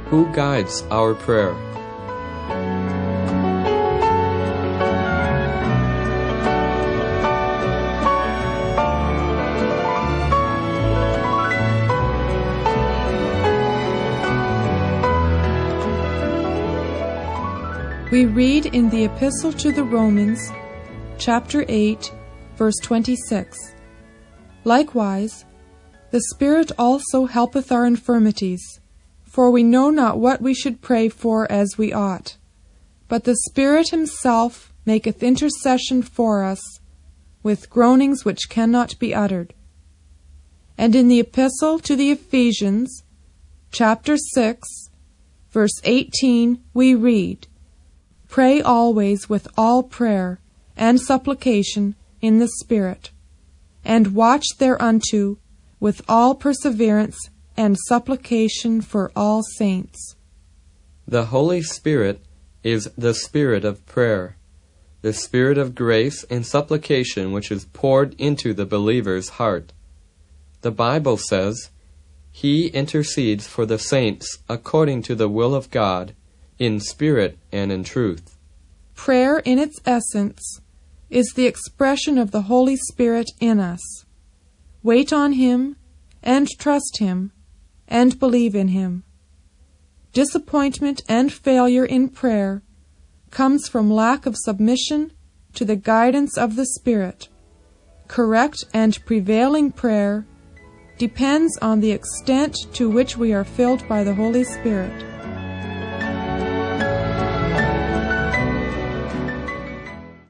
Who guides our prayer? We read in the Epistle to the Romans, chapter 8, verse 26, "Likewise, the Spirit also helpeth our infirmities, for we know not what we should pray for as we ought. But the Spirit himself maketh intercession for us with groanings which cannot be uttered." And in the Epistle to the Ephesians, chapter 6, verse 18, we read, "Pray always with all prayer and supplication in the Spirit, and watch thereunto with all perseverance and supplication for all saints." The Holy Spirit is the Spirit of prayer, the Spirit of grace and supplication which is poured into the believer's heart. The Bible says, "He intercedes for the saints according to the will of God, in spirit and in truth." Prayer in its essence is the expression of the Holy Spirit in us. Wait on Him and trust Him and believe in Him. Disappointment and failure in prayer comes from lack of submission to the guidance of the Spirit. Correct and prevailing prayer depends on the extent to which we are filled by the Holy Spirit.